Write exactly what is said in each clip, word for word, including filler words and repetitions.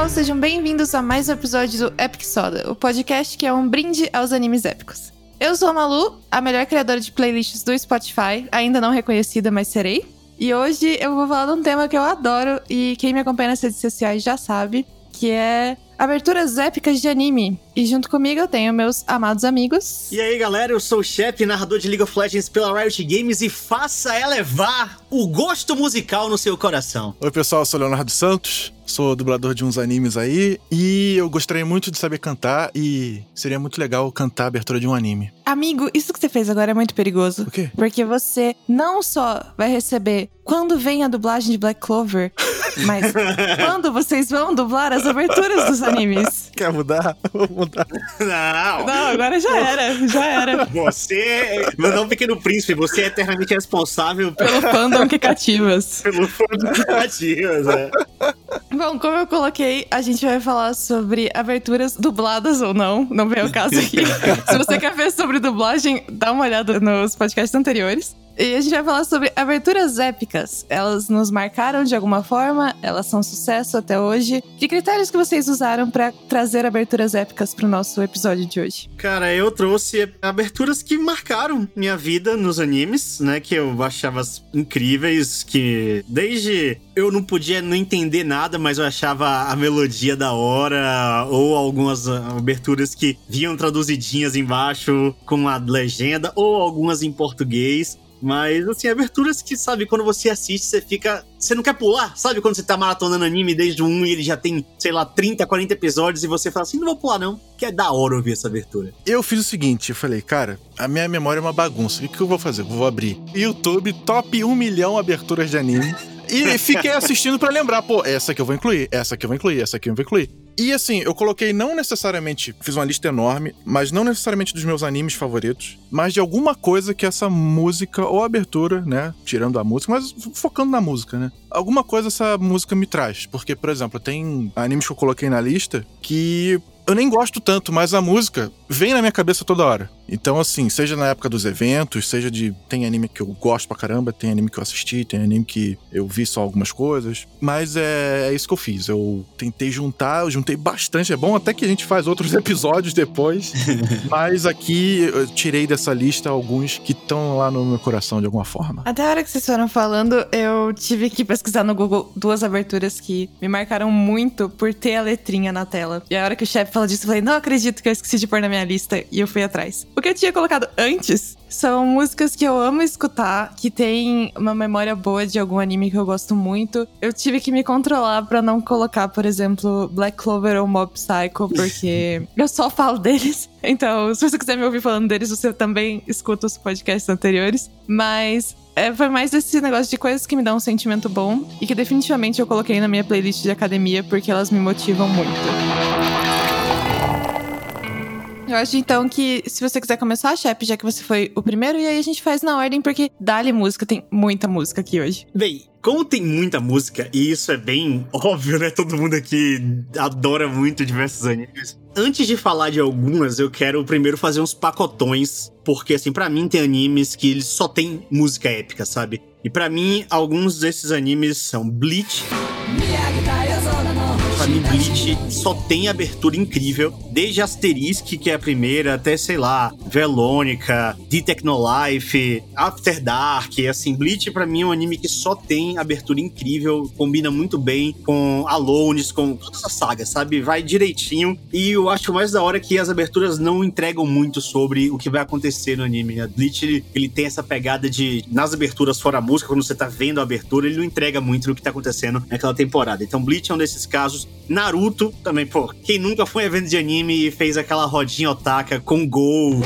pessoal, sejam bem-vindos a mais um episódio do Epic Soda, o podcast que é um brinde aos animes épicos. Eu sou a Malu, a melhor criadora de playlists do Spotify, ainda não reconhecida, mas serei. E hoje eu vou falar de um tema que eu adoro e quem me acompanha nas redes sociais já sabe, que é aberturas épicas de anime. E junto comigo eu tenho meus amados amigos. E aí galera, eu sou o Shep, narrador de League of Legends pela Riot Games, e faça elevar o gosto musical no seu coração. Oi pessoal, eu sou o Leonardo Santos, sou dublador de uns animes aí, e eu gostaria muito de saber cantar, e seria muito legal cantar a abertura de um anime. Amigo, isso que você fez agora é muito perigoso. O quê? Porque você não só vai receber quando vem a dublagem de Black Clover, mas quando vocês vão dublar as aberturas dos animes. Quer mudar? Vou mudar. Não! Não, agora já era, já era. Você, meu nome Pequeno Príncipe, você é eternamente responsável Pelo fandom que cativas. pelo fandom que cativas, né? Bom, como eu coloquei, a gente vai falar sobre aberturas dubladas ou não, não vem ao caso aqui. Se você quer ver sobre dublagem, dá uma olhada nos podcasts anteriores. E a gente vai falar sobre aberturas épicas. Elas nos marcaram de alguma forma, elas são sucesso até hoje. Que critérios que vocês usaram pra trazer aberturas épicas pro nosso episódio de hoje? Cara, eu trouxe aberturas que marcaram minha vida nos animes, né? Que eu achava incríveis, que desde eu não podia não entender nada, mas eu achava a melodia da hora, ou algumas aberturas que vinham traduzidinhas embaixo com a legenda, ou algumas em português. Mas, assim, aberturas que, sabe, quando você assiste, você fica... Você não quer pular? Sabe quando você tá maratonando anime desde o um e ele já tem, sei lá, trinta, quarenta episódios e você fala assim, não vou pular não, que é da hora ouvir essa abertura. Eu fiz o seguinte, eu falei, cara, a minha memória é uma bagunça. O que eu vou fazer? Eu vou abrir YouTube, top um milhão aberturas de anime. E fiquei assistindo pra lembrar, pô, essa aqui eu vou incluir, essa aqui eu vou incluir, essa aqui eu vou incluir. E assim, eu coloquei não necessariamente, fiz uma lista enorme, mas não necessariamente dos meus animes favoritos, mas de alguma coisa que essa música ou abertura, né, tirando a música, mas focando na música, né, alguma coisa essa música me traz. Porque, por exemplo, tem animes que eu coloquei na lista que eu nem gosto tanto, mas a música vem na minha cabeça toda hora. Então, assim, seja na época dos eventos, seja de... Tem anime que eu gosto pra caramba, tem anime que eu assisti, tem anime que eu vi só algumas coisas. Mas é, é isso que eu fiz. Eu tentei juntar, eu juntei bastante. É bom até que a gente faz outros episódios depois. Mas aqui eu tirei dessa lista alguns que estão lá no meu coração de alguma forma. Até a hora que vocês foram falando, eu tive que pesquisar no Google duas aberturas que me marcaram muito por ter a letrinha na tela. E a hora que o chefe falou disso, eu falei, não acredito que eu esqueci de pôr na minha lista. E eu fui atrás. O que eu tinha colocado antes são músicas que eu amo escutar, que tem uma memória boa de algum anime que eu gosto muito. Eu tive que me controlar pra não colocar, por exemplo, Black Clover ou Mob Psycho, porque eu só falo deles. Então, se você quiser me ouvir falando deles, você também escuta os podcasts anteriores. Mas é, foi mais esse negócio de coisas que me dão um sentimento bom e que definitivamente eu coloquei na minha playlist de academia porque elas me motivam muito. Eu acho, então, que se você quiser começar, Shep, já que você foi o primeiro, e aí a gente faz na ordem, porque dá-lhe música, tem muita música aqui hoje. Bem, como tem muita música, e isso é bem óbvio, né? Todo mundo aqui adora muito diversos animes. Antes de falar de algumas, eu quero primeiro fazer uns pacotões, porque, assim, pra mim tem animes que eles só tem música épica, sabe? E pra mim, alguns desses animes são Bleach. Pra mim, Bleach só tem abertura incrível, desde Asterisk, que é a primeira, até, sei lá, Velonica, D-Technolife, After Dark, assim, Bleach pra mim é um anime que só tem abertura incrível, combina muito bem com Alones, com toda essa saga, sabe? Vai direitinho, e eu acho mais da hora que as aberturas não entregam muito sobre o que vai acontecer no anime, né? Bleach, ele, ele tem essa pegada de, nas aberturas fora a música, quando você tá vendo a abertura, ele não entrega muito do que tá acontecendo naquela temporada. Então, Bleach é um desses casos. Naruto também, pô, quem nunca foi em evento de anime e fez aquela rodinha otaka com Gol,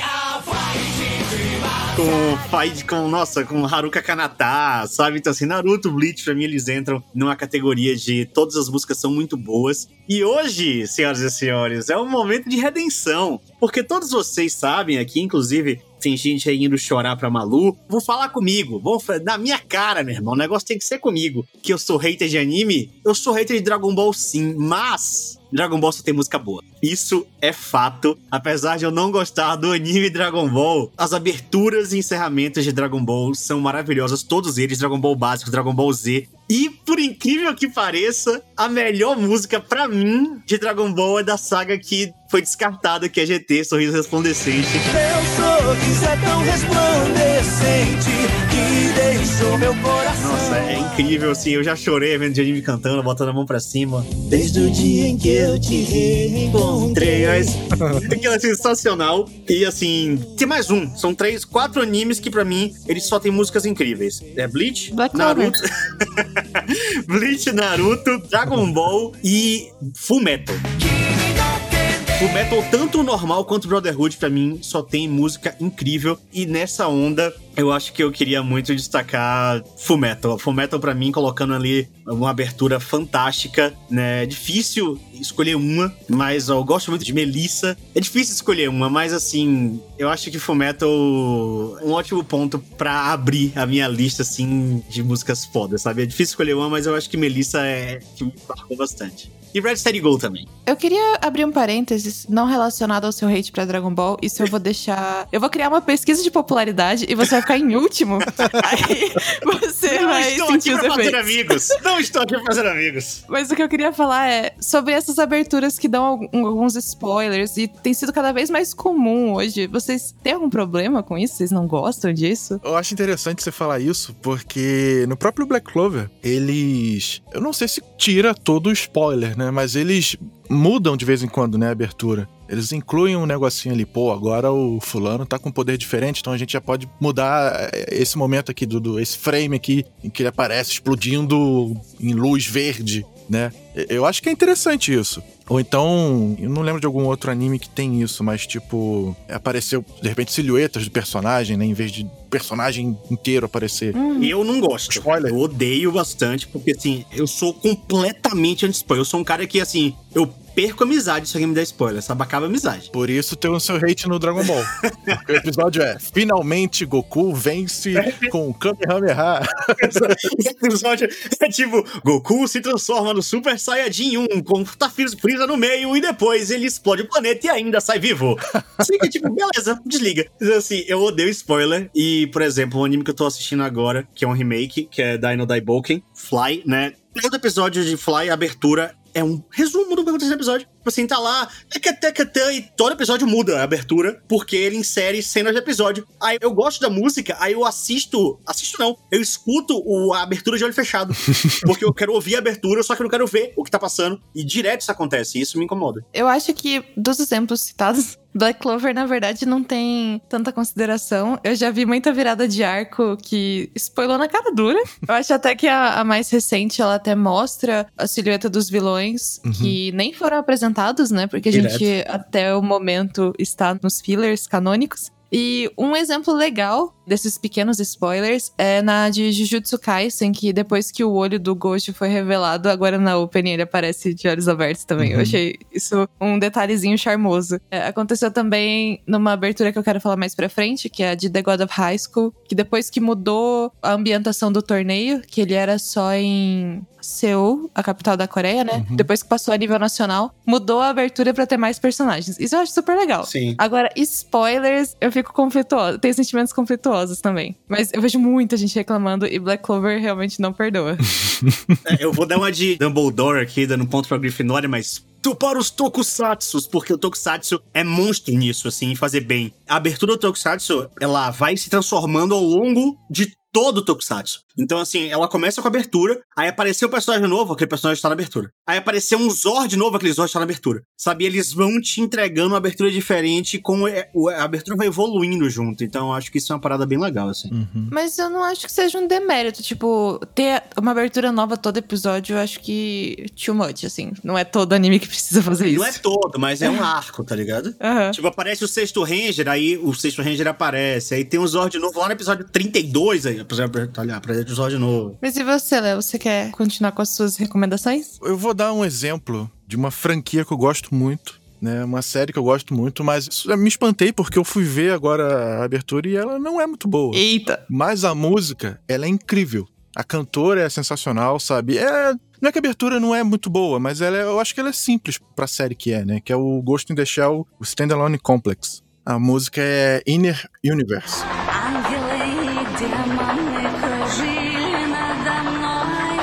com fight, com, nossa, com Haruka Kanata, sabe? Então assim, Naruto, Bleach, pra mim eles entram numa categoria de todas as músicas são muito boas. E hoje, senhoras e senhores, é um momento de redenção, porque todos vocês sabem aqui, inclusive tem gente aí indo chorar pra Malu, vão falar comigo, vão na minha cara, meu irmão, o negócio tem que ser comigo, que eu sou hater de anime, eu sou hater de Dragon Ball sim, mas Dragon Ball só tem música boa. Isso é fato. Apesar de eu não gostar do anime Dragon Ball, as aberturas e encerramentos de Dragon Ball são maravilhosas. Todos eles, Dragon Ball básico, Dragon Ball Z. E, por incrível que pareça, a melhor música pra mim de Dragon Ball é da saga que foi descartada, que é G T, Sorriso Resplandecente. Meu sorriso é tão resplandecente que deixou meu coração. Nossa, é incrível, assim, eu já chorei vendo o anime cantando, botando a mão pra cima. Desde o dia em que eu te reencontrei. Aquilo é sensacional. E assim, tem mais um. São três, quatro animes que pra mim, eles só tem músicas incríveis. É Bleach, Black Naruto... Bleach, Naruto, Dragon Ball e Fullmetal. Fullmetal, tanto o normal quanto o Brotherhood, pra mim, só tem música incrível. E nessa onda, eu acho que eu queria muito destacar Fullmetal. Fullmetal, pra mim, colocando ali uma abertura fantástica, né? É difícil escolher uma, mas ó, eu gosto muito de Melissa. É difícil escolher uma, mas assim, eu acho que Fullmetal é um ótimo ponto pra abrir a minha lista, assim, de músicas fodas, sabe? É difícil escolher uma, mas eu acho que Melissa é que me marcou bastante. E Red Steady Go também. Eu queria abrir um parênteses não relacionado ao seu hate pra Dragon Ball. Isso eu vou deixar... Eu vou criar uma pesquisa de popularidade e você vai ficar em último. Aí você não vai estou sentir aqui os pra fazer efeitos. amigos. Não estou aqui pra fazer amigos. Mas o que eu queria falar é sobre essas aberturas que dão algum- alguns spoilers e tem sido cada vez mais comum hoje. Vocês têm algum problema com isso? Vocês não gostam disso? Eu acho interessante você falar isso, porque no próprio Black Clover, eles... Eu não sei se tira todo o spoiler, né? Mas eles mudam de vez em quando, né, a abertura. Eles incluem um negocinho ali, pô, agora o fulano tá com um poder diferente, então a gente já pode mudar esse momento aqui, do, do, esse frame aqui, em que ele aparece explodindo em luz verde, né? Eu acho que é interessante isso. Ou então, eu não lembro de algum outro anime que tem isso, mas tipo, apareceu, de repente, silhuetas do personagem, né? Em vez de personagem inteiro aparecer. Hum. Eu não gosto. Spoiler. Eu odeio bastante, porque assim, eu sou completamente anti-spoiler. Eu sou um cara que, assim, eu perco amizade se alguém me der spoiler, sabe? Acaba a amizade. Por isso tem o seu hate no Dragon Ball. O episódio é, finalmente Goku vence com o Kamehameha. Esse episódio é tipo, Goku se transforma no Super Saiyajin um, com Tafiros Freeza no meio, e depois ele explode o planeta e ainda sai vivo. Assim que, tipo, beleza, desliga. Mas assim, eu odeio spoiler. E, por exemplo, um anime que eu tô assistindo agora, que é um remake, que é Dino Daiboken, Fly, né? Todo episódio de Fly, a abertura é um resumo do que aconteceu no episódio. Tipo assim, tá lá, e todo episódio muda a abertura, porque ele insere cenas de episódio. Aí eu gosto da música, aí eu assisto, assisto não, eu escuto o, a abertura de olho fechado. Porque eu quero ouvir a abertura, só que eu não quero ver o que tá passando. E direto isso acontece, e isso me incomoda. Eu acho que dos exemplos citados, Black Clover, na verdade, não tem tanta consideração. Eu já vi muita virada de arco que spoilou na cara dura. Eu acho até que a, a mais recente, ela até mostra a silhueta dos vilões, Uhum. que nem foram apresentados, né? Porque a Direto. gente, até o momento, está nos fillers canônicos. E um exemplo legal desses pequenos spoilers é na de Jujutsu Kaisen, que depois que o olho do Gojo foi revelado, agora na opening ele aparece de olhos abertos também. Uhum. Eu achei isso um detalhezinho charmoso. É, aconteceu também numa abertura que eu quero falar mais pra frente, que é a de The God of High School, que depois que mudou a ambientação do torneio, que ele era só em Seul, a capital da Coreia, né? Uhum. Depois que passou a nível nacional, mudou a abertura pra ter mais personagens. Isso eu acho super legal. Sim. Agora, spoilers, eu fico conflituosa. Tenho sentimentos conflituosos também. Mas eu vejo muita gente reclamando e Black Clover realmente não perdoa. É, eu vou dar uma de Dumbledore aqui, dando ponto pra Grifinória, mas tu para os tokusatsus, porque o tokusatsu é monstro nisso, assim, em fazer bem. A abertura do tokusatsu, ela vai se transformando ao longo de todo o tokusatsu. Então, assim, ela começa com a abertura, aí apareceu um personagem novo, aquele personagem tá na abertura. Aí apareceu um Zord novo, aquele Zord tá na abertura. Sabe? Eles vão te entregando uma abertura diferente, com a abertura vai evoluindo junto. Então, eu acho que isso é uma parada bem legal, assim. Uhum. Mas eu não acho que seja um demérito. Tipo, ter uma abertura nova todo episódio, eu acho que too much, assim. Não é todo anime que precisa fazer isso. Não é todo, mas é um arco, tá ligado? Aham. Tipo, aparece o Sexto Ranger, aí o Sexto Ranger aparece, aí tem o Zord novo lá no episódio trinta e dois, aí, olha, aparece o Zord novo. Mas e você, Léo? Você quer continuar com as suas recomendações? Eu vou dar um exemplo de uma franquia que eu gosto muito, né? Uma série que eu gosto muito, mas isso, eu me espantei porque eu fui ver agora a abertura e ela não é muito boa. Eita! Mas a música, ela é incrível. A cantora é sensacional, sabe? É... Não é que a abertura não é muito boa, mas ela é, eu acho que ela é simples pra série que é, né? Que é o Ghost in the Shell, o Standalone Complex. A música é Inner Universe.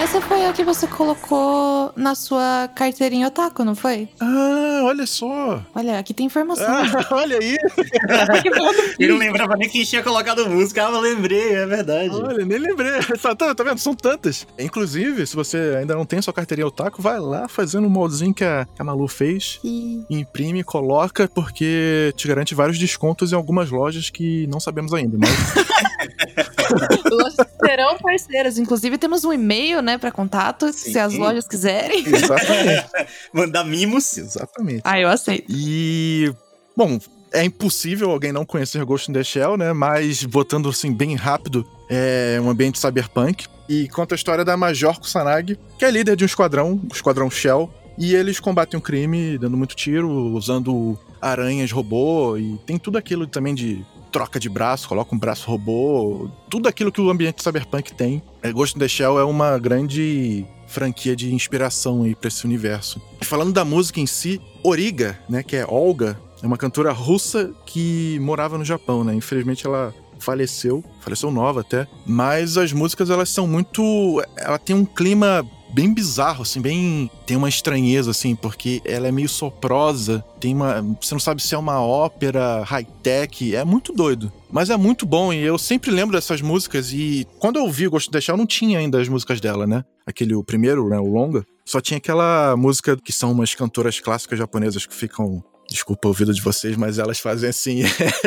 Essa foi a que você colocou na sua carteirinha otaku, não foi? Ah, olha só. Olha, aqui tem informação. Ah, olha aí. Eu não lembrava nem quem tinha colocado música. Ah, eu lembrei, é verdade. Olha, nem lembrei. Tá, tá, tá vendo? São tantas. Inclusive, se você ainda não tem sua carteirinha otaku, vai lá fazendo um moldezinho que a, que a Malu fez. E... Imprime, coloca, porque te garante vários descontos em algumas lojas que não sabemos ainda, mas... Lojas serão parceiras. Inclusive, temos um e-mail, né, pra contato, Sim. se as lojas quiserem. Exatamente. Mandar mimos. Exatamente. Ah, eu aceito. E... Bom, é impossível alguém não conhecer Ghost in the Shell, né? Mas, botando assim, bem rápido, é um ambiente cyberpunk. E conta a história da Major Kusanagi, que é líder de um esquadrão, o Esquadrão Shell. E eles combatem o crime, dando muito tiro, usando aranhas robô. E tem tudo aquilo também de troca de braço, coloca um braço robô. Tudo aquilo que o ambiente cyberpunk tem. É, Ghost in the Shell é uma grande franquia de inspiração aí pra esse universo. E falando da música em si, Origa, né, que é Olga, é uma cantora russa que morava no Japão, né? Infelizmente ela faleceu, faleceu nova até. Mas as músicas, elas são muito... Ela tem um clima bem bizarro, assim, bem... Tem uma estranheza, assim, porque ela é meio soprosa. Tem uma... Você não sabe se é uma ópera high-tech. É muito doido. Mas é muito bom e eu sempre lembro dessas músicas. E quando eu ouvi Ghost in the Shell, não tinha ainda as músicas dela, né? Aquele, o primeiro, né, o longa. Só tinha aquela música que são umas cantoras clássicas japonesas que ficam... Desculpa o ouvido de vocês, mas elas fazem assim.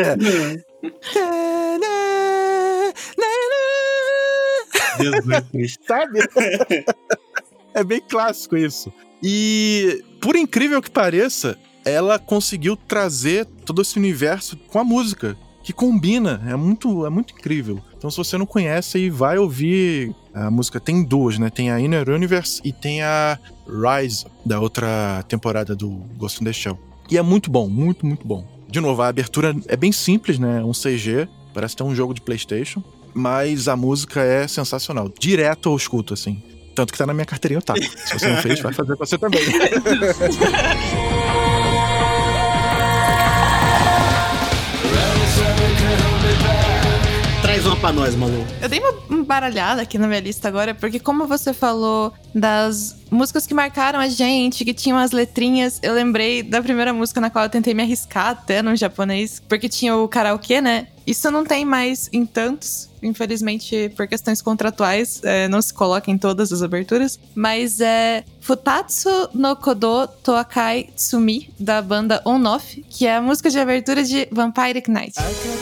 Jesus. Sabe? É bem clássico isso. E, por incrível que pareça, ela conseguiu trazer todo esse universo com a música, que combina. É muito, é muito incrível. Então, se você não conhece, aí vai ouvir a música. Tem duas, né? Tem a Inner Universe e tem a Rise, da outra temporada do Ghost in the Shell. E é muito bom, muito, muito bom. De novo, a abertura é bem simples, né? Um C G, parece ter um jogo de PlayStation. Mas a música é sensacional. Direto eu escuto, assim. Tanto que tá na minha carteirinha otaku. Se você não fez, vai fazer pra você também. Traz uma pra nós, Malu. Eu dei uma baralhada aqui na minha lista agora, porque como você falou das músicas que marcaram a gente, que tinham as letrinhas, eu lembrei da primeira música na qual eu tentei me arriscar até no japonês, porque tinha o karaokê, né? Isso não tem mais em tantos, infelizmente, por questões contratuais, é, não se coloca em todas as aberturas, mas é Futatsu no Kodo Toakai Tsumi, da banda On-Off, que é a música de abertura de Vampire Knight.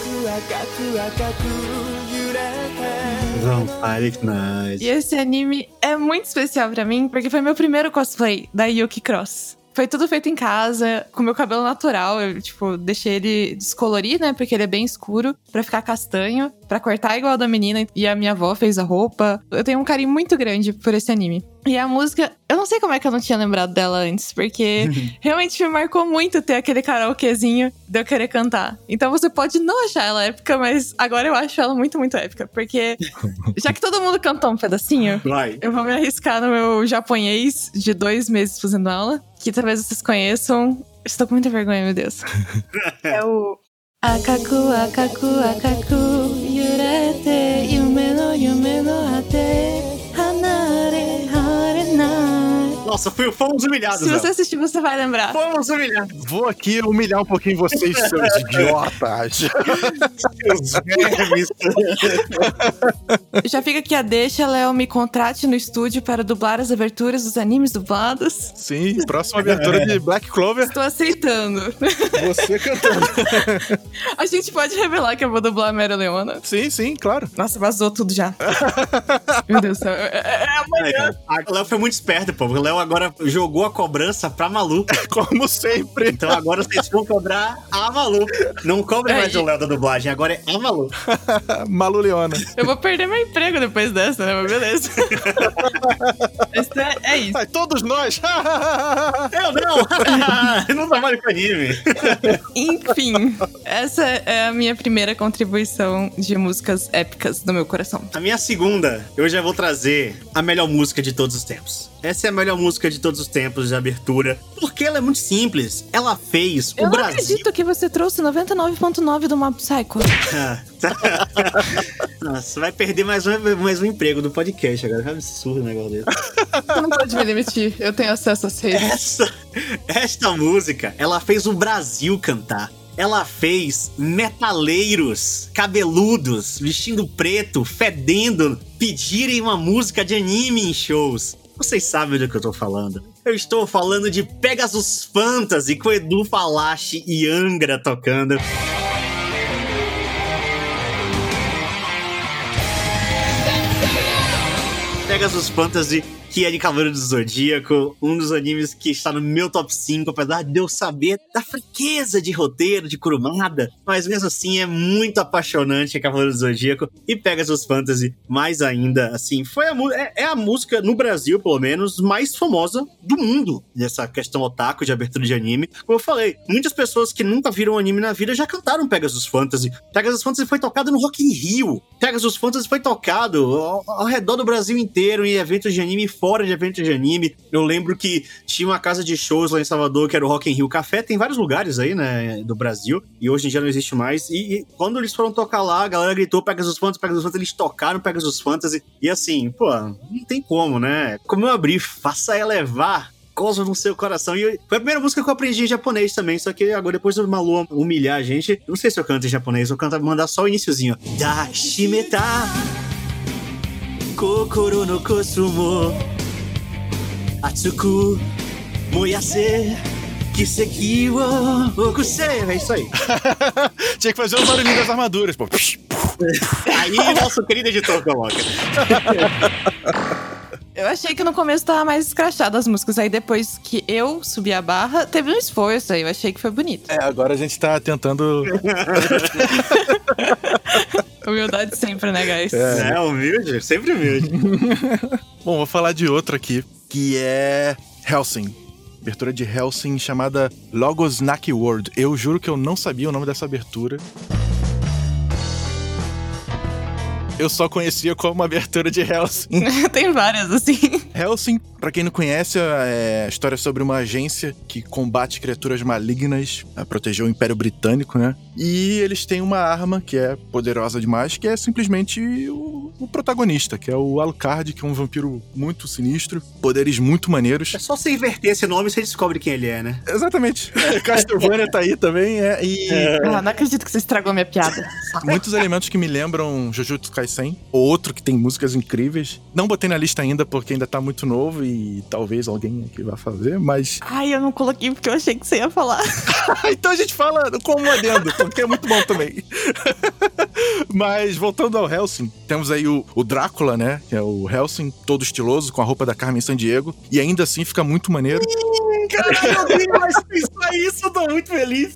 Vampire Knight. E esse anime é muito especial pra mim, porque foi meu primeiro cosplay da Yuki Cross. Foi tudo feito em casa, com meu cabelo natural. Eu, tipo, deixei ele descolorir, né? Porque ele é bem escuro, pra ficar castanho, pra cortar igual a da menina. E a minha avó fez a roupa. Eu tenho um carinho muito grande por esse anime. E a música, eu não sei como é que eu não tinha lembrado dela antes, porque realmente me marcou muito ter aquele karaokezinho de eu querer cantar. Então você pode não achar ela épica, mas agora eu acho ela muito, muito épica. Porque já que todo mundo cantou um pedacinho, Vai. eu vou me arriscar no meu japonês de dois meses fazendo aula, que talvez vocês conheçam. Estou com muita vergonha, meu Deus. É o... Akaku, akaku, akaku, yurete, yume no, yume no ate, hanare, harenai. Nossa, fui- fomos humilhados. Se você Léo. assistir, você vai lembrar. Fomos humilhados. Vou aqui humilhar um pouquinho vocês, seus idiotas. Seus vermes. Já fica aqui a deixa, Léo, me contrate no estúdio para dublar as aberturas dos animes dublados. Sim, próxima abertura de Black Clover, Estou aceitando. você cantando. A gente pode revelar que eu vou dublar a Mera Leona. Sim, sim, claro. Nossa, vazou tudo já. Meu Deus do céu. É, é, é Ai, cara, O Léo foi muito esperto, pô. O Léo agora jogou a cobrança pra Malu. Como sempre. Então agora vocês vão cobrar a Malu. Não cobre mais É, o Léo da dublagem, agora é a Malu. Malu Leona. Eu vou perder meu emprego depois dessa, né? Mas beleza. Isso é, é isso. Ai, todos nós. Eu não! Eu não trabalho com anime. Enfim, essa é a minha primeira contribuição de músicas épicas do meu coração. A minha segunda, eu já vou trazer a melhor música de todos os tempos. Essa é a melhor música de todos os tempos de abertura, porque ela é muito simples. Ela fez Eu o não Brasil... acredito que você trouxe noventa e nove ponto nove do Mob Psycho. Nossa, vai perder mais um, mais um emprego do podcast agora. Que absurdo o negócio dele. Você não pode me demitir, eu tenho acesso às redes. Essa, esta música, ela fez o Brasil cantar. Ela fez metaleiros, cabeludos, vestindo preto, fedendo, pedirem uma música de anime em shows. Vocês sabem do que eu tô falando. Eu estou falando de Pegasus Fantasy, com Edu Falaschi e Angra tocando. Pegasus Fantasy, que é de Cavaleiro do Zodíaco, um dos animes que está no meu top cinco, apesar de eu saber da fraqueza de roteiro, de Kurumada, mas mesmo assim é muito apaixonante Cavaleiro do Zodíaco e Pegasus Fantasy, mais ainda, assim, foi a, é, é a música, no Brasil, pelo menos, mais famosa do mundo, nessa questão otaku de abertura de anime. Como eu falei, muitas pessoas que nunca viram anime na vida já cantaram Pegasus Fantasy. Pegasus Fantasy foi tocado no Rock in Rio. Pegasus Fantasy foi tocado ao, ao redor do Brasil inteiro, em eventos de anime, fora de eventos de anime. Eu lembro que tinha uma casa de shows lá em Salvador, que era o Rock in Rio Café. Tem vários lugares aí, né, do Brasil, e hoje em dia não existe mais. E, e quando eles foram tocar lá, a galera gritou Pegasus Fantasy, Pegasus Fantasy, eles tocaram Pegasus Fantasy. E assim, pô, não tem como, né? Como eu abri, faça elevar gozo no seu coração. E foi a primeira música que eu aprendi em japonês também, só que agora depois do Malu humilhar a gente, eu não sei se eu canto em japonês, eu canto, mandar só o iniciozinho. Dashimeta kokoro no kosumo Atsuku moyase kiseki wo okusei. É isso aí. Tinha que fazer o barulhinho das armaduras, pô. Aí nosso querido editor coloca. Eu achei que no começo tava mais escrachado as músicas, aí depois que eu subi a barra, teve um esforço aí, eu achei que foi bonito. É, agora a gente tá tentando... Humildade sempre, né, guys? É, é humilde, sempre humilde. Bom, vou falar de outra aqui, que é Hellsing. Abertura de Hellsing chamada Logos Naki World. Eu juro que eu não sabia o nome dessa abertura. Eu só conhecia como abertura de Hellsing. Tem várias, assim. Hellsing, pra quem não conhece, é a história sobre uma agência que combate criaturas malignas, a proteger o Império Britânico, né? E eles têm uma arma que é poderosa demais, que é simplesmente o, o protagonista, que é o Alucard, que é um vampiro muito sinistro, poderes muito maneiros. É só você inverter esse nome e você descobre quem ele é, né? Exatamente. Castlevania tá aí também, é, e... Ah, não acredito que você estragou minha piada. Muitos elementos que me lembram Jujutsu Kaisen, outro que tem músicas incríveis. Não botei na lista ainda porque ainda tá muito novo e talvez alguém aqui vá fazer, mas... Ai, eu não coloquei porque eu achei que você ia falar. Então a gente fala como um adendo, porque é muito bom também. Mas voltando ao Hellsing, temos aí o, o Drácula, né? Que é o Hellsing, todo estiloso, com a roupa da Carmen Sandiego, e ainda assim fica muito maneiro. Caralho, alguém mais pensar isso, eu tô muito feliz.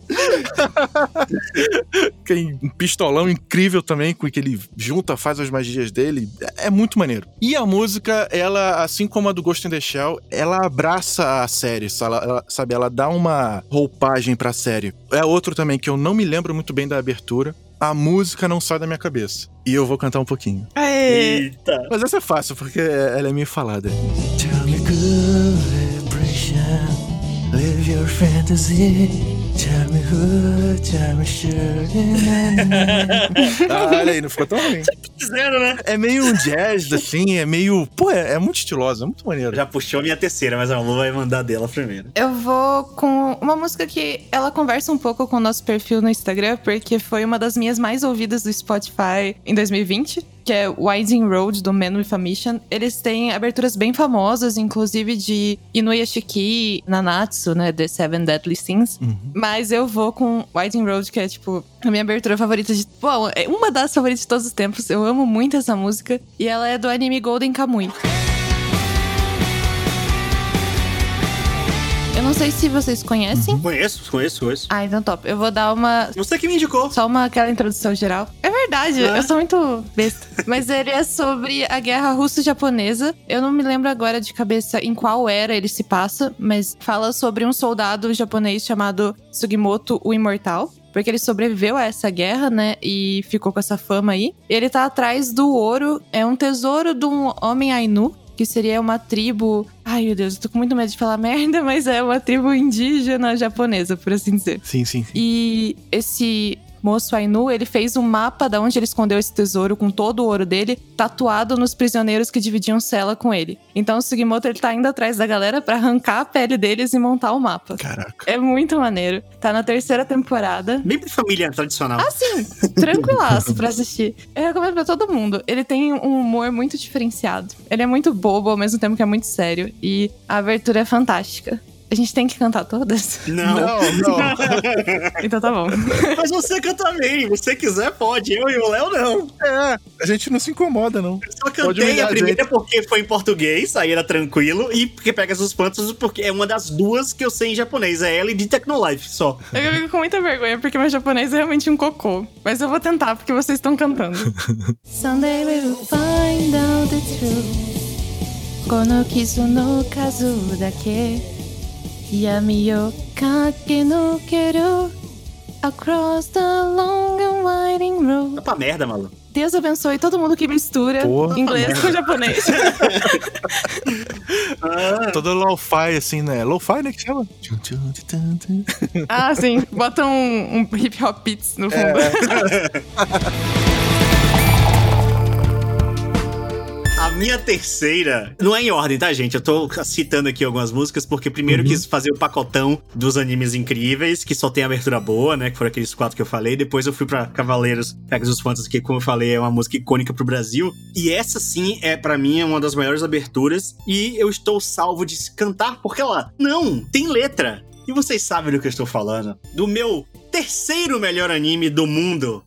Tem um pistolão incrível também, com que ele junta, faz as magias dele. É muito maneiro. E a música, ela, assim como a do Ghost in the Shell, ela abraça a série, sabe? Ela, sabe? Ela dá uma roupagem pra série. É outro também que eu não me lembro muito bem da abertura. A música não sai da minha cabeça. E eu vou cantar um pouquinho. Aê! Eita. Mas essa é fácil, porque ela é meio falada. Tell me good vibration, live your fantasy. Tell me who, tell me sure. Ah, olha aí, não ficou tão ruim. Zero, né? É meio um jazz, assim, é meio... Pô, é, é muito estilosa, é muito maneiro. Já puxou a minha terceira, mas a Lu vai mandar dela primeiro. Eu vou com uma música que ela conversa um pouco com o nosso perfil no Instagram, porque foi uma das minhas mais ouvidas do Spotify em dois mil e vinte, que é Winding Road, do Man with a Mission. Eles têm aberturas bem famosas, inclusive de Inuyashiki, Nanatsu, né, The Seven Deadly Sins. Uhum. Mas eu vou com Winding Road, que é, tipo, a minha abertura favorita de... Bom, é uma das favoritas de todos os tempos. Eu amo muito essa música. E ela é do anime Golden Kamuy. Eu não sei se vocês conhecem. Conheço, conheço, conheço. Ah, então top. Eu vou dar uma... Você que me indicou. Só uma aquela introdução geral. É verdade, É. eu sou muito besta. Mas ele é sobre a guerra russo-japonesa. Eu não me lembro agora de cabeça em qual era ele se passa, mas fala sobre um soldado japonês chamado Sugimoto, o Imortal. Porque ele sobreviveu a essa guerra, né? E ficou com essa fama aí. Ele tá atrás do ouro. É um tesouro de um homem Ainu, que seria uma tribo... Ai, meu Deus, eu tô com muito medo de falar merda, mas é uma tribo indígena japonesa, por assim dizer. Sim, sim, sim. E esse moço Ainu, ele fez um mapa de onde ele escondeu esse tesouro com todo o ouro dele, tatuado nos prisioneiros que dividiam cela com ele. Então o Sugimoto, ele tá indo atrás da galera pra arrancar a pele deles e montar o mapa. Caraca. É muito maneiro. Tá na terceira temporada. Bem de família tradicional. Ah, sim. Tranquilaço pra assistir. Eu recomendo pra todo mundo. Ele tem um humor muito diferenciado. Ele é muito bobo, ao mesmo tempo que é muito sério. E a abertura é fantástica. A gente tem que cantar todas? Não. Não, não. Então tá bom. Mas você canta bem. Se quiser, pode. Eu e o Léo, não. É, a gente não se incomoda, não. Eu só Pode cantei humilhar a a primeira gente. porque foi em português, aí era tranquilo. E porque pega os pantos, porque é uma das duas que eu sei em japonês. É ela e de Technolife, só. Eu fico com muita vergonha, porque meu japonês é realmente um cocô. Mas eu vou tentar, porque vocês estão cantando. Someday we will find out the truth. Kono kisu no kazu dake. Yami yo kakenukeru. Across the long and winding road. Tá pra merda, maluco. Deus abençoe todo mundo que mistura Porra, inglês com japonês. Todo lo-fi, assim, né? Lo-fi, né, que chama? Ah, sim. Bota um, um hip hop beats no fundo. A minha terceira, não é em ordem, tá, gente? Eu tô citando aqui algumas músicas, porque primeiro eu quis fazer o pacotão dos animes incríveis, que só tem abertura boa, né? Que foram aqueles quatro que eu falei. Depois eu fui pra Cavaleiros, Pegasus Fantasy, que, como eu falei, é uma música icônica pro Brasil. E essa, sim, é pra mim é uma das maiores aberturas. E eu estou salvo de cantar, porque ela não tem letra. E vocês sabem do que eu estou falando. Do meu terceiro melhor anime do mundo.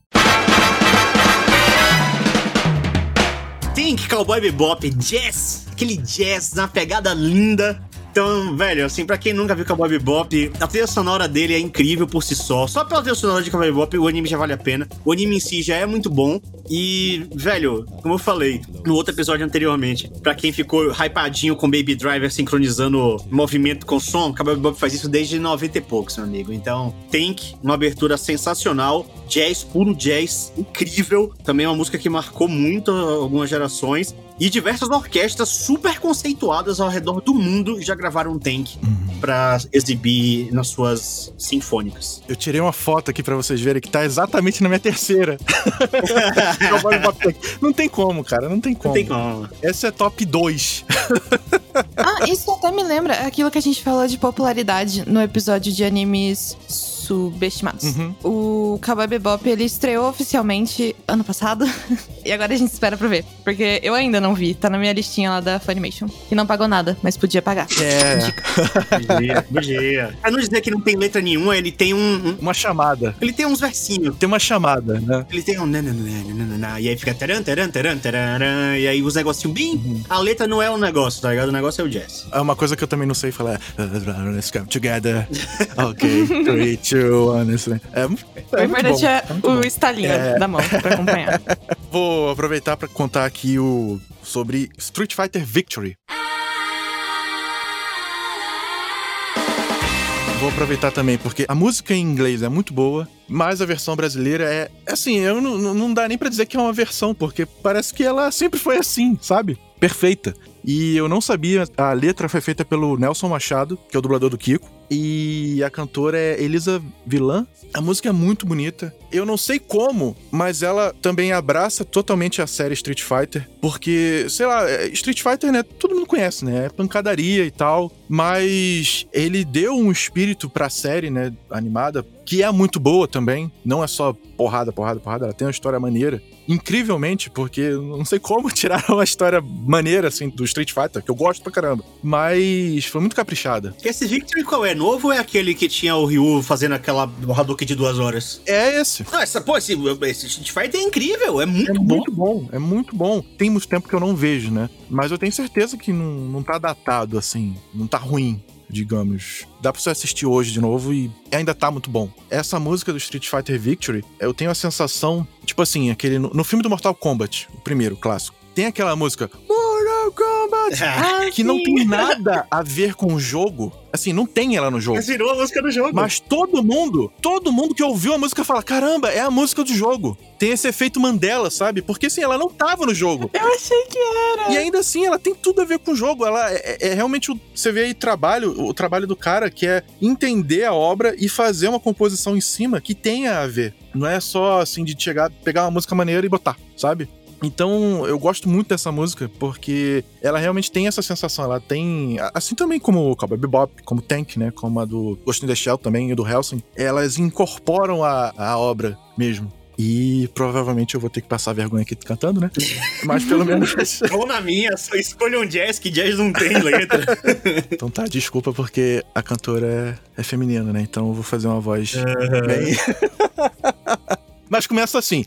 Think, Cowboy Bebop, jazz, aquele jazz na pegada linda. Então, velho, assim, pra quem nunca viu Cowboy Bebop, a trilha sonora dele é incrível por si só. Só pela trilha sonora de Cowboy Bebop, o anime já vale a pena. O anime em si já é muito bom. E, velho, como eu falei no outro episódio anteriormente, pra quem ficou hypadinho com Baby Driver sincronizando movimento com som, Cowboy Bebop faz isso desde noventa e poucos, meu amigo. Então, Think, uma abertura sensacional. Jazz, puro jazz, incrível. Também é uma música que marcou muito algumas gerações. E diversas orquestras super conceituadas ao redor do mundo já gravaram um Tank uhum. pra exibir nas suas sinfônicas. Eu tirei uma foto aqui pra vocês verem que tá exatamente na minha terceira. Não tem como, cara, não tem como. Não tem como. Essa é top dois. Ah, isso até me lembra aquilo que a gente falou de popularidade no episódio de animes subestimados. Uhum. O Cowboy Bebop, ele estreou oficialmente ano passado. E agora a gente espera pra ver. Porque eu ainda não vi. Tá na minha listinha lá da Funimation. Que não pagou nada, mas podia pagar. É. Podia, podia. Pra não dizer que não tem letra nenhuma, ele tem um... um... Uma chamada. Ele tem uns versinhos. Tem uma chamada, né? Ele tem um... nananana, e aí fica... taran, taran, taran, taran, e aí os negocinhos bem... Uhum. A letra não é o negócio, tá ligado? O negócio é o jazz. É uma coisa que eu também não sei falar. Let's come together. Ok. Three, two, one. É, é o importante bom. é, é o estalinho é. da mão pra acompanhar. Vou aproveitar pra contar aqui o sobre Street Fighter Victory. Vou aproveitar também, porque a música em inglês é muito boa, mas a versão brasileira é... Assim, eu não, não dá nem pra dizer que é uma versão, porque parece que ela sempre foi assim, sabe? Perfeita. E eu não sabia, a letra foi feita pelo Nelson Machado, que é o dublador do Kiko, e a cantora é Elisa Villan. A música é muito bonita. Eu não sei como, mas ela também abraça totalmente a série Street Fighter, porque, sei lá, Street Fighter, né, todo mundo conhece, né, é pancadaria e tal, mas ele deu um espírito pra série, né, animada, que é muito boa também, não é só porrada, porrada, porrada, ela tem uma história maneira, incrivelmente, porque não sei como tiraram uma história maneira, assim, do Street Fighter, que eu gosto pra caramba, mas foi muito caprichada. Esse Victory qual é? Novo ou é aquele que tinha o Ryu fazendo aquela Hadouken de duas horas? É esse. Ah, essa, pô, esse, esse Street Fighter é incrível, é muito é bom. É muito bom, é muito bom. Tem muito tempo que eu não vejo, né? Mas eu tenho certeza que não, não tá datado, assim, não tá ruim, digamos. Dá pra você assistir hoje de novo e ainda tá muito bom. Essa música do Street Fighter Victory, eu tenho a sensação, tipo assim, aquele no, no filme do Mortal Kombat, o primeiro, clássico, tem aquela música Mortal Kombat! God! Ah, Que não sim. tem nada a ver com o jogo. Assim, não tem ela no jogo. Mas virou a música do jogo. Mas todo mundo, todo mundo que ouviu a música fala, caramba, é a música do jogo. Tem esse efeito Mandela, sabe? Porque assim, ela não tava no jogo. Eu achei que era. E ainda assim, ela tem tudo a ver com o jogo. Ela é, é realmente, o, você vê aí trabalho, o trabalho do cara, que é entender a obra e fazer uma composição em cima que tenha a ver. Não é só assim de chegar, pegar uma música maneira e botar, sabe? Então, eu gosto muito dessa música, porque ela realmente tem essa sensação, ela tem, assim também como o Cowboy Bebop, como Tank, né, como a do Ghost in the Shell também, e do Hellsing, elas incorporam a, a obra mesmo. E provavelmente eu vou ter que passar vergonha aqui cantando, né? Mas pelo menos... Ou na minha, só escolha um jazz, que jazz não tem letra. Então tá, desculpa, porque a cantora é, é feminina, né? Então eu vou fazer uma voz uhum. bem... Mas começa assim...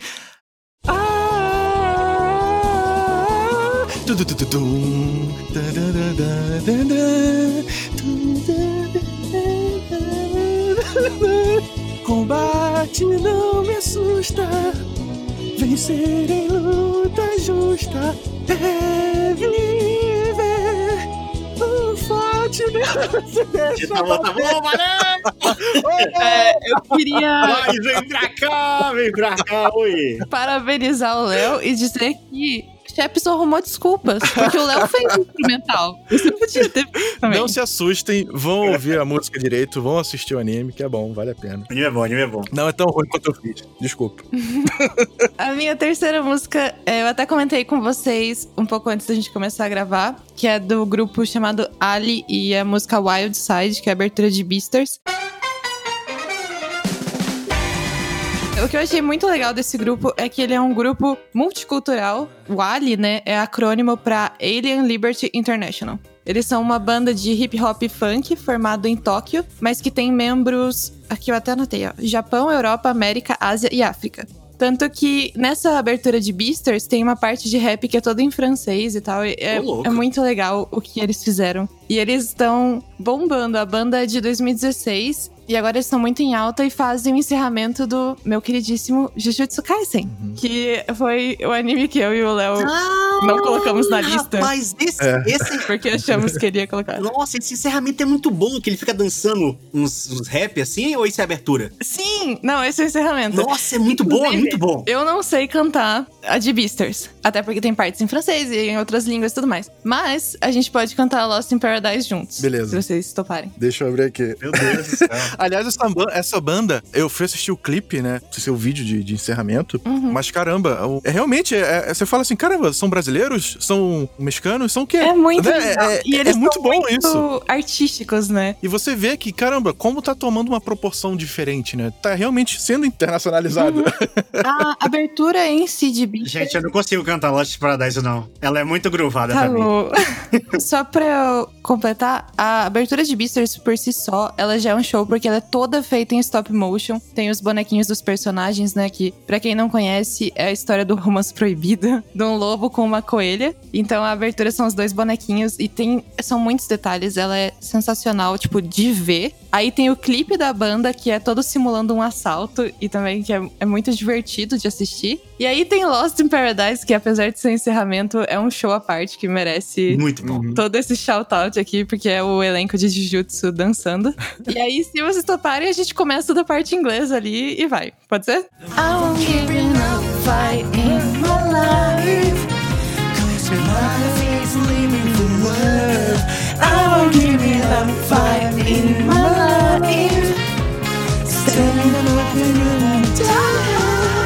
Combate não me assusta, vencer em luta justa é viver. O forte não se deixa. Tá bom, tá bom, valeu! É, eu queria Mas vem pra cá, vem pra cá, oi! parabenizar o Léo e dizer que Shep só arrumou desculpas, porque o Léo fez o instrumental. Você podia ter também. Não se assustem, vão ouvir a música direito, vão assistir o anime, que é bom, vale a pena. O anime é bom, o anime é bom. Não é tão ruim quanto eu fiz, desculpa. A minha terceira música, eu até comentei com vocês um pouco antes da gente começar a gravar, que é do grupo chamado Ali e a música Wild Side, que é a abertura de Beastars. O que eu achei muito legal desse grupo é que ele é um grupo multicultural. O A L I, né, é acrônimo para Alien Liberty International. Eles são uma banda de hip hop e funk formado em Tóquio, mas que tem membros, aqui eu até anotei, ó, Japão, Europa, América, Ásia e África. Tanto que nessa abertura de Beastars tem uma parte de rap que é toda em francês e tal. É, é muito legal o que eles fizeram. E eles estão bombando. A banda é de dois mil e dezesseis e agora eles estão muito em alta e fazem o encerramento do meu queridíssimo Jujutsu Kaisen. Uhum. Que foi o anime que eu e o Léo ah, não colocamos na lista. Mas esse, é. esse... Porque achamos que ele ia colocar. Nossa, esse encerramento é muito bom, que ele fica dançando uns, uns rap assim, ou isso é abertura? Sim! Não, esse é o encerramento. Nossa, é muito bom, é muito bom. Eu não sei cantar a de Beastars. Até porque tem partes em francês e em outras línguas e tudo mais. Mas a gente pode cantar Lost in Paradise juntos. Beleza. Se vocês toparem. Deixa eu abrir aqui. Meu Deus do céu. Aliás, essa, essa banda, eu fui assistir o clipe, né? Esse é o vídeo de, de encerramento. Uhum. Mas caramba, é, realmente, é, é, você fala assim, caramba, são brasileiros? São mexicanos? São o quê? É muito né? legal. É, e eles é muito bom muito isso. Artísticos, né? E você vê que, caramba, como tá tomando uma proporção diferente, né? Tá realmente sendo internacionalizado. Uhum. A abertura em si de Beastars... Gente, eu não consigo cantar Lost in Paradise, não. Ela é muito groovada tá pra mim. Só pra eu completar, a abertura de Beastars por si só, ela já é um show porque ela é toda feita em stop motion. Tem os bonequinhos dos personagens, né? Que, pra quem não conhece, é a história do romance proibido, de um lobo com uma coelha. Então a abertura são os dois bonequinhos e tem, são muitos detalhes. Ela é sensacional, tipo, de ver. Aí tem o clipe da banda, que é todo simulando um assalto e também que é, é muito divertido de assistir. E aí tem Lost in Paradise, que apesar de ser encerramento, é um show à parte que merece muito bom. Todo esse shout-out aqui, porque é o elenco de Jujutsu dançando. E aí, se vocês toparem, a gente começa da parte inglesa ali e vai. Pode ser? I won't give enough fight in my life, 'cause your life is living for love. I won't give enough fight in my life, standing up in your time.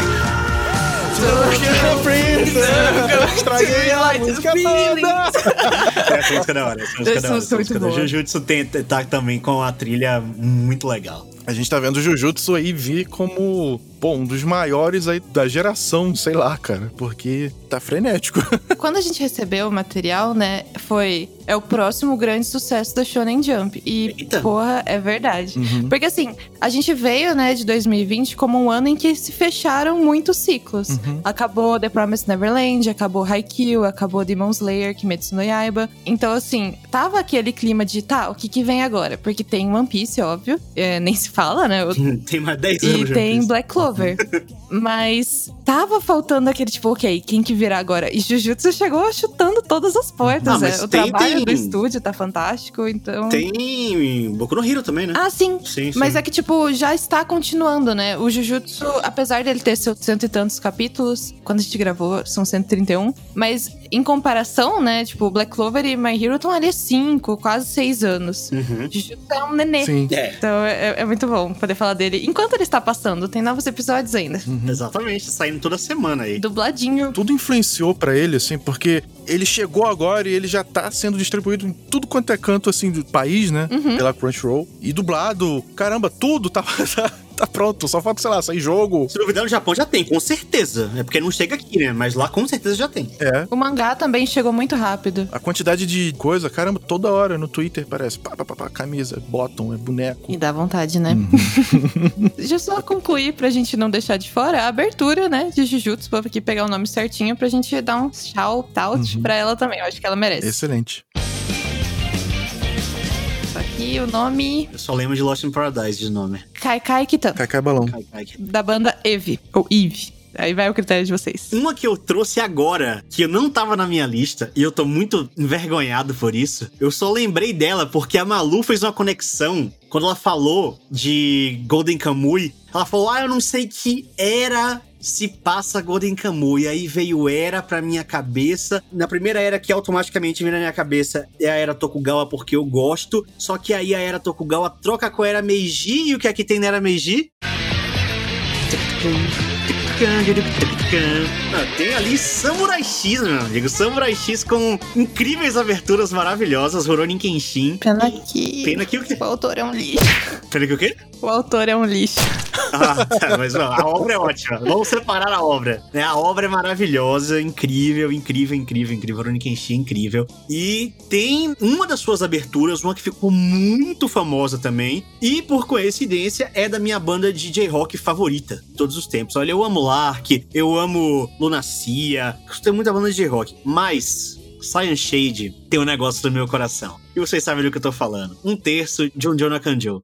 Estraguei a música toda. Essa música é da hora. Essa música é da hora. Essa música da hora. Jujutsu tem, tá também com a trilha muito legal. A gente tá vendo o Jujutsu aí vir como, pô, um dos maiores aí da geração, sei lá, cara. Porque tá frenético. Quando a gente recebeu o material, né, foi... É o próximo grande sucesso da Shonen Jump. E, Eita. porra, é verdade. Uhum. Porque, assim, a gente veio, né, de dois mil e vinte como um ano em que se fecharam muitos ciclos. Uhum. Acabou The Promised Neverland, acabou Haikyuu, acabou Demon Slayer, Kimetsu no Yaiba. Então, assim, tava aquele clima de, tá, o que que vem agora? Porque tem One Piece, óbvio. É, nem se fala, né? Tem mais dez anos. E tem Black Clover. Mas tava faltando aquele tipo, ok, quem que virá agora? E Jujutsu chegou chutando todas as portas, Ah, mas né? O tem- trabalho tem- do estúdio tá fantástico, então... Tem Boku no Hero também, né? Ah, sim. Sim, sim. Mas é que, tipo, já está continuando, né? O Jujutsu, apesar dele ter seus cento e tantos capítulos, quando a gente gravou, são cento e trinta e um. Mas, em comparação, né? Tipo, Black Clover e My Hero estão ali há cinco, quase seis anos. Uhum. Jujutsu é um nenê. Sim. É, Então, é, é muito bom poder falar dele. Enquanto ele está passando, tem novos episódios ainda. exatamente. Saindo toda semana aí. Dubladinho. Tudo influenciou pra ele, assim, porque ele chegou agora e ele já tá sendo distribuído em tudo quanto é canto, assim, do país, né? Pela Crunchyroll. E dublado, caramba, tudo tá, tá, tá pronto. Só falta, sei lá, sair jogo. Se duvidar, no Japão já tem, com certeza. É porque não chega aqui, né? Mas lá com certeza já tem. É. O mangá também chegou muito rápido. A quantidade de coisa, caramba, toda hora no Twitter parece. Pá, pá, pá, pá, camisa, bottom, é boneco. E dá vontade, né? Deixa eu só concluir pra gente não deixar de fora a abertura, né, de Jujutsu. Vou aqui pegar o nome certinho pra gente dar um shout-out pra ela também. Eu acho que ela merece. Excelente. Só que o nome... Eu só lembro de Lost in Paradise de nome. Kaikai Kitan, Cai, cai balão. Kai, Kai. da banda Eve, ou Eve. Aí vai o critério de vocês. Uma que eu trouxe agora, que eu não tava na minha lista, e eu tô muito envergonhado por isso, eu só lembrei dela porque a Malu fez uma conexão quando ela falou de Golden Kamuy. Ela falou, ah, eu não sei que era se passa Golden Kamuy. Aí veio Era pra minha cabeça. Na primeira era que automaticamente vem na minha cabeça é a Era Tokugawa, porque eu gosto. Só que aí a Era Tokugawa troca com a Era Meiji. E o que é que tem na Era Meiji? Ah, tem ali Samurai X, meu amigo. Samurai X com incríveis aberturas maravilhosas. Rurouni Kenshin. Pena que... Pena que o quê? o autor é um lixo. Pena que o quê? O autor é um lixo. Ah, tá, mas não, a obra é ótima. Vamos separar a obra. Né? A obra é maravilhosa, incrível, incrível, incrível, incrível. Rurouni Kenshin é incrível. E tem uma das suas aberturas, uma que ficou muito famosa também. E, por coincidência, é da minha banda de J-Rock favorita de todos os tempos. Olha, eu amo Lark, eu amo Lunacia. Gostei muito da banda de J-Rock. Mas... Science Shade tem um negócio no meu coração. E vocês sabem do que eu tô falando. Um terço de Junjo no Kanjo.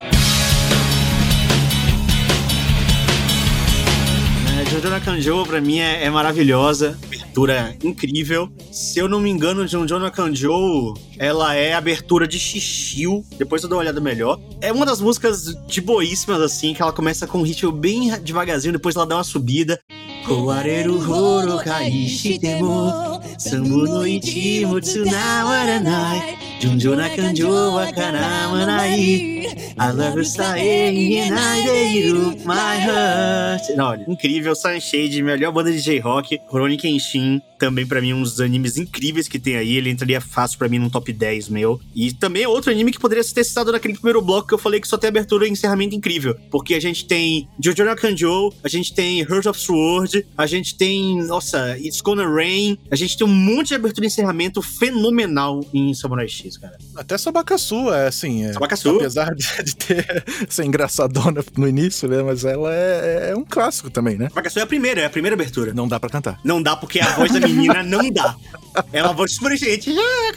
Junjo no Kanjo, pra mim, é, é maravilhosa. Abertura incrível. Se eu não me engano, Junjo no Kanjo, ela é a abertura de Shishio. Depois eu dou uma olhada melhor. É uma das músicas de boíssimas, assim, que ela começa com um ritmo bem devagarzinho, depois ela dá uma subida. Kowareru horo kai shitemo Sambu no ichi mo tsunawaranai Junjo na kanjo wa karamanai I love you sae ienai deiru my heart. Não, olha, incrível, Sunshade, melhor banda de J-Rock. Rurouni Kenshin, também pra mim um dos animes incríveis que tem aí. Ele entraria fácil pra mim num top dez meu. E também é outro anime que poderia ter citado naquele primeiro bloco que eu falei que só tem abertura e encerramento incrível. Porque a gente tem Jojo no Kanjo, a gente tem Heart of Sword, a gente tem, nossa, It's Gonna Rain. A gente tem um monte de abertura e encerramento fenomenal em Samurai X, cara. Até Sabakasu, é assim. É, Sabakasu. Apesar de, de ter essa engraçadona no início, né? Mas ela é, é um clássico também, né? Sabakasu é a primeira, é a primeira abertura. Não dá pra cantar. Não dá porque a voz da menina não dá. É uma voz super gente.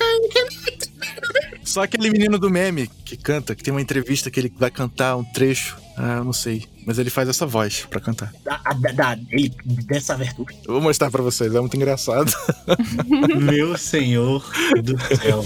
Só aquele menino do meme que canta, que tem uma entrevista que ele vai cantar um trecho. Ah, eu não sei. Mas ele faz essa voz pra cantar. Da, da, da, ele, dessa abertura. Eu vou mostrar pra vocês, é muito engraçado. Meu senhor do céu.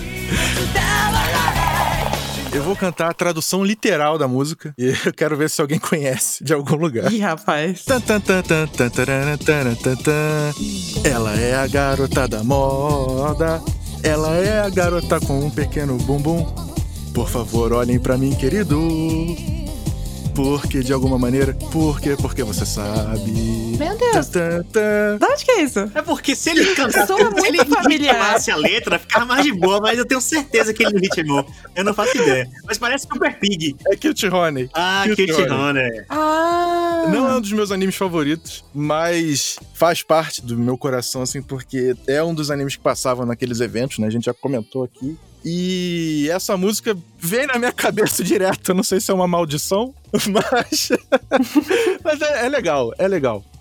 Eu vou cantar a tradução literal da música e eu quero ver se alguém conhece de algum lugar. Ih, rapaz. Tan, tan, tan, tan, tan, taran, taran, tan, tan. Ela é a garota da moda. Ela é a garota com um pequeno bumbum. Por favor, olhem pra mim, querido. Porque, de alguma maneira, por quê? Porque você sabe. Meu Deus. Tan, tan, tan. Da onde que é isso? É porque se ele cantasse, Soa se muito ele familiar. ritmasse a letra, ficava mais de boa, mas eu tenho certeza que ele não ritmou. Eu não faço ideia. Mas parece Super Pig. É Cute Honey. Ah, Cute Cute Honey. Honey. Ah. Não é um dos meus animes favoritos, mas faz parte do meu coração, assim, porque é um dos animes que passavam naqueles eventos, né? A gente já comentou aqui. E essa música vem na minha cabeça direto. Eu não sei se é uma maldição, mas, mas é, é legal, é legal.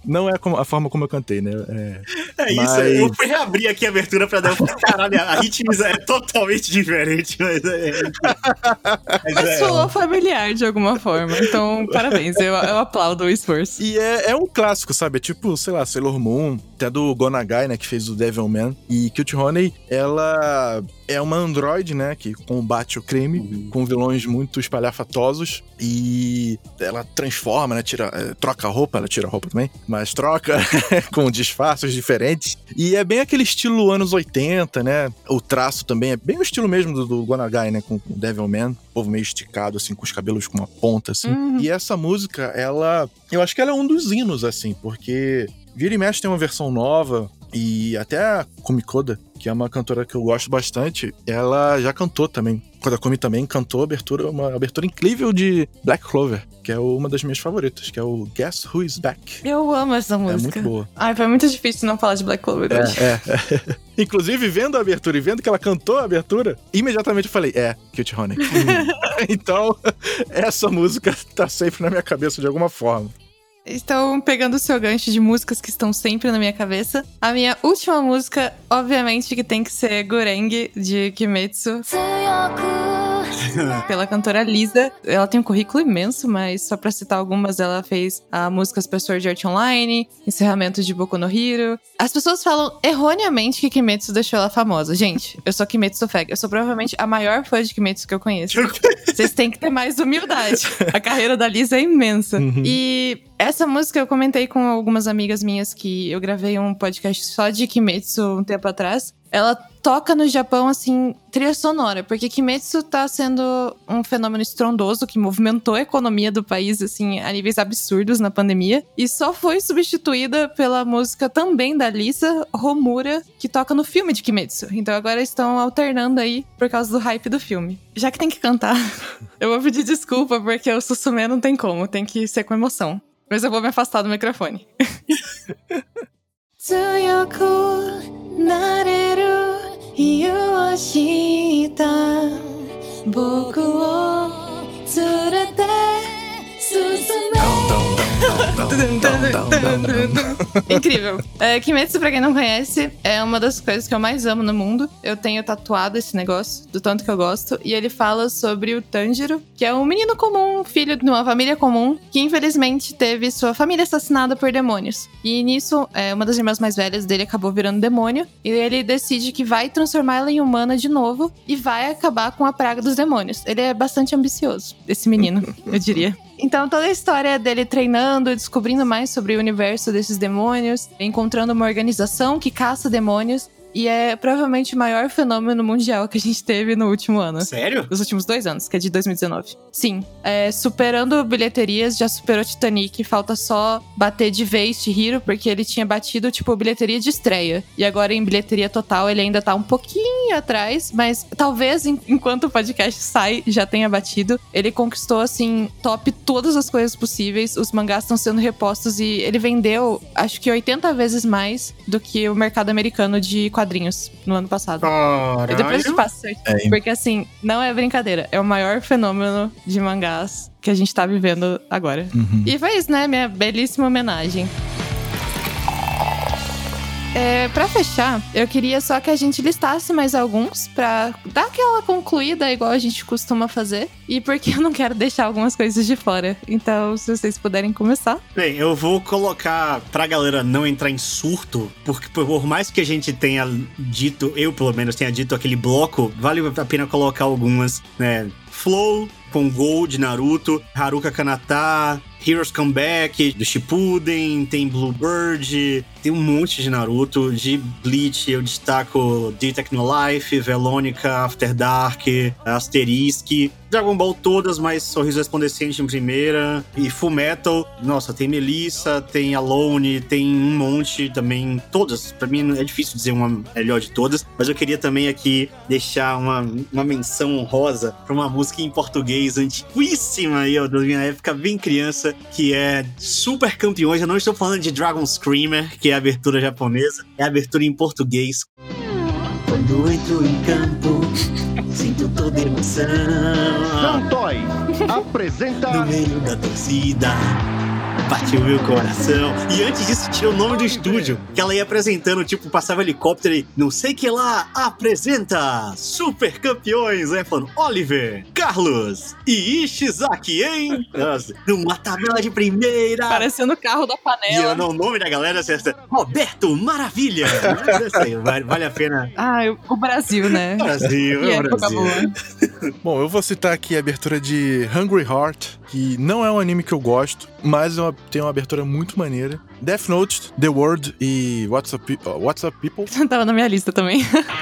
Não é como- a forma como eu cantei, né? É, É isso, mas- eu fui reabrir aqui a abertura pra dar um... Caralho, a ritmiza é totalmente diferente, mas é... Mas Mas é, soou familiar de alguma forma. Então, parabéns. Eu, eu aplaudo o esforço. E é, é um clássico, sabe? É tipo, sei lá, Sailor Moon, até do Gonagai, né? Que fez o Devilman. E Cute Honey, ela é uma androide, né? Que combate o crime Uhum. com vilões muito espalhafatosos. E ela transforma, né? Tira, é, troca a roupa, ela tira a roupa também, mas troca com disfarces diferentes. E é bem aquele estilo anos oitenta, né? O traço também é bem o estilo mesmo do, do Gonagai, né? Com o Devilman. O povo meio esticado, assim, com os cabelos com uma ponta, assim. Uhum. E essa música, ela... Eu acho que ela é um dos hinos, assim, porque vira e mexe tem uma versão nova. E até a Kumi Koda, que é uma cantora que eu gosto bastante, ela já cantou também. Quando a Kumi também cantou abertura, uma abertura incrível de Black Clover, que é uma das minhas favoritas, que é o Guess Who Is Back. Eu amo essa É música. muito boa. Ai, foi muito difícil não falar de Black Clover hoje. É, é. Inclusive, vendo a abertura e vendo que ela cantou a abertura, imediatamente eu falei, é, Cute Honey. Então, essa música tá sempre na minha cabeça de alguma forma. Então, pegando o seu gancho de músicas que estão sempre na minha cabeça, a minha última música, obviamente, que tem que ser Gureng, de Kimetsu, pela cantora Lisa. Ela tem um currículo imenso, mas só pra citar algumas, ela fez a músicas pra Sword Art Online, encerramento de Boku no Hero. As pessoas falam erroneamente que Kimetsu deixou ela famosa. Gente, eu sou Kimetsu Fag. Eu sou provavelmente a maior fã de Kimetsu que eu conheço. Vocês têm que ter mais humildade. A carreira da Lisa é imensa. Uhum. E essa música eu comentei com algumas amigas minhas que eu gravei um podcast só de Kimetsu um tempo atrás. Ela toca no Japão, assim, trilha sonora, porque Kimetsu tá sendo um fenômeno estrondoso que movimentou a economia do país, assim, a níveis absurdos na pandemia, e só foi substituída pela música também da Lisa Homura, que toca no filme de Kimetsu. Então agora estão alternando aí por causa do hype do filme. Já que tem que cantar, eu vou pedir desculpa, porque o Susume não tem como, tem que ser com emoção. Mas eu vou me afastar do microfone. Tsuyoku nareru hiyo o shita boku o tsurete susume. Incrível. É, Kimetsu, pra quem não conhece, é uma das coisas que eu mais amo no mundo. Eu tenho tatuado esse negócio, do tanto que eu gosto. E ele fala sobre o Tanjiro, que é um menino comum, filho de uma família comum, que infelizmente teve sua família assassinada por demônios. E nisso, é, uma das irmãs mais velhas dele acabou virando demônio. E ele decide que vai transformar ela em humana de novo e vai acabar com a praga dos demônios. Ele é bastante ambicioso, esse menino, eu diria. Então toda a história dele treinando, descobrindo mais sobre o universo desses demônios, encontrando uma organização que caça demônios. E é provavelmente o maior fenômeno mundial que a gente teve no último ano. Sério? Nos últimos dois anos, que é de dois mil e dezenove. Sim, é, superando bilheterias, já superou Titanic. Falta só bater de vez Chihiro, porque ele tinha batido, tipo, bilheteria de estreia. E agora em bilheteria total ele ainda tá um pouquinho atrás, mas talvez em, enquanto o podcast sai, já tenha batido. Ele conquistou, assim, top todas as coisas possíveis. Os mangás estão sendo repostos e ele vendeu, acho que oitenta vezes mais do que o mercado americano de quadrinhos no ano passado. Caralho. E depois eu te passo certo. É. Porque assim, não é brincadeira. É o maior fenômeno de mangás que a gente tá vivendo agora. Uhum. E foi isso, né? Minha belíssima homenagem. É, pra fechar, eu queria só que a gente listasse mais alguns pra dar aquela concluída igual a gente costuma fazer. E porque eu não quero deixar algumas coisas de fora. Então, se vocês puderem começar. Bem, eu vou colocar pra galera não entrar em surto, porque por mais que a gente tenha dito, eu pelo menos tenha dito aquele bloco, vale a pena colocar algumas, né? Flow, com Gold, Naruto, Haruka Kanata, Heroes Come Back, do Shippuden, tem Bluebird, tem um monte de Naruto. De Bleach eu destaco The Technolife, Velonica, After Dark, Asterisk, Dragon Ball todas, mas Sorriso Resplandecente em primeira, e Fullmetal, nossa, tem Melissa, tem Alone, tem um monte também, todas. Pra mim é difícil dizer uma melhor de todas, mas eu queria também aqui deixar uma, uma menção honrosa pra uma música em português antiguíssima aí, ó, da minha época bem criança, que é Super Campeões. Eu não estou falando de Dragon Screamer, que é a abertura japonesa, é a abertura em português. Quando entro em campo, sinto toda emoção. Santoy apresenta No meio da torcida, Partiu meu coração. E antes disso, tinha o nome do estúdio, que ela ia apresentando, tipo, passava helicóptero e não sei que lá, apresenta Super Campeões, né? Falando, Oliver, Carlos e Ishizaki, hein? Nossa, numa tabela de primeira. Parecendo o carro da E panela. eu não, o nome da galera é Roberto Maravilha. Mas é isso aí, vale, vale a pena. Ah, o Brasil, né? Brasil, Que é o época Brasil. boa. Bom, eu vou citar aqui a abertura de Hungry Heart, que não é um anime que eu gosto, mas é uma- tem uma abertura muito maneira. Death Note, The World e What's Up, Pe- oh, What's Up People. Tava na minha lista também.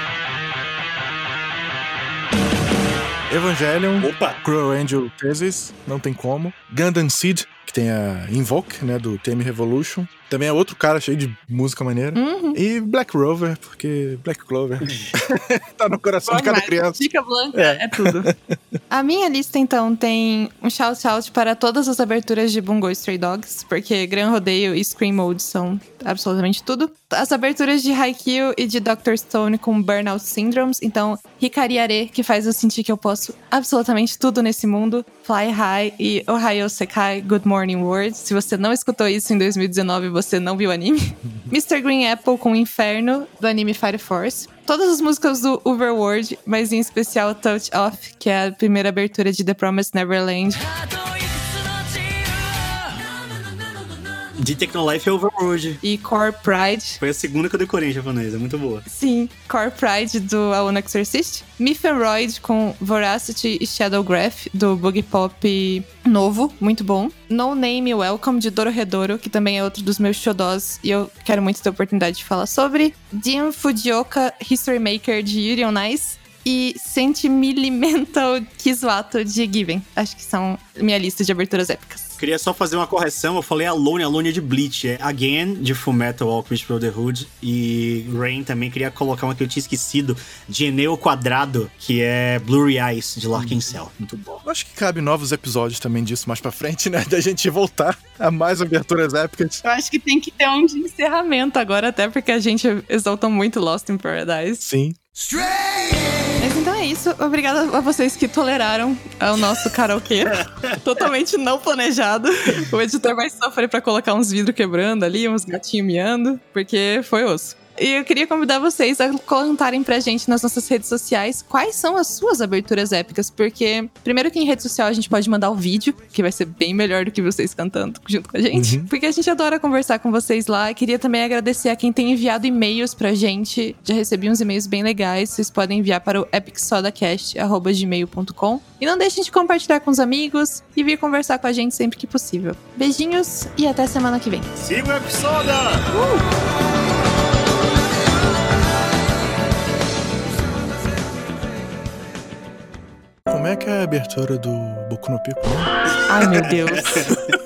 Evangelion, Opa! Cruel Angel Thesis, não tem como. Gundam Seed, que tem a Invoke, né, do T M Revolution. Também é outro cara cheio de música maneira. Uhum. E Black Clover, porque Black Clover tá no coração Bom de cada demais. criança. Dica Blanca É. é tudo. A minha lista, então, tem um shout-out para todas as aberturas de Bungo Stray Dogs, porque Gran Rodeio e Scream Mode são absolutamente tudo. As aberturas de Haikyuu e de doutor Stone com Burnout Syndromes, então Hikari Are, que faz eu sentir que eu posso absolutamente tudo nesse mundo, Fly High e Ohio Sekai Good Morning World. Se você não escutou isso em dois mil e dezenove, você não viu o anime. mister Green Apple com Inferno, do anime Fire Force. Todas as músicas do Overworld, mas em especial Touch Off, que é a primeira abertura de The Promised Neverland. De Technolife é Overworld. E Core Pride. Foi a segunda que eu decorei em japonês, é muito boa. Sim, Core Pride do Aona Exorcist. Mythroid com Voracity e Shadow Graph do Boogie Pop novo, muito bom. No Name Welcome de Dorohedoro, que também é outro dos meus xodós e eu quero muito ter a oportunidade de falar sobre. Jin Fujioka History Maker de Yuri on Ice. E Sentimental Kizuato de Given. Acho que são minha lista de aberturas épicas. Queria só fazer uma correção, eu falei Alone, Alone é de Bleach, é Again, de Fullmetal Alchemist Brotherhood, e Rain também queria colocar uma que eu tinha esquecido, de Eneo Quadrado, que é Blurry Eyes, de Larkin Cell. Muito bom. Eu acho que cabe novos episódios também disso mais pra frente, né? Da gente voltar a mais aberturas épicas. Eu acho que tem que ter um de encerramento agora, até porque a gente exalta muito Lost in Paradise. Sim. Mas então é isso. Obrigada a vocês que toleraram o nosso karaokê. Totalmente não planejado. O editor vai sofrer pra colocar uns vidros quebrando ali, uns gatinhos miando, porque foi osso. E eu queria convidar vocês a contarem pra gente nas nossas redes sociais quais são as suas aberturas épicas, porque primeiro que em rede social a gente pode mandar o vídeo, que vai ser bem melhor do que vocês cantando junto com a gente, Uhum. porque a gente adora conversar com vocês lá. Queria também agradecer a quem tem enviado e-mails pra gente. Já recebi uns e-mails bem legais, vocês podem enviar para o epicsodacast arroba gmail ponto com. E não deixem de compartilhar com os amigos e vir conversar com a gente sempre que possível. Beijinhos e até semana que vem. Siga o episódio! Como é que é a abertura do Boku no Pico? Ai, meu Deus.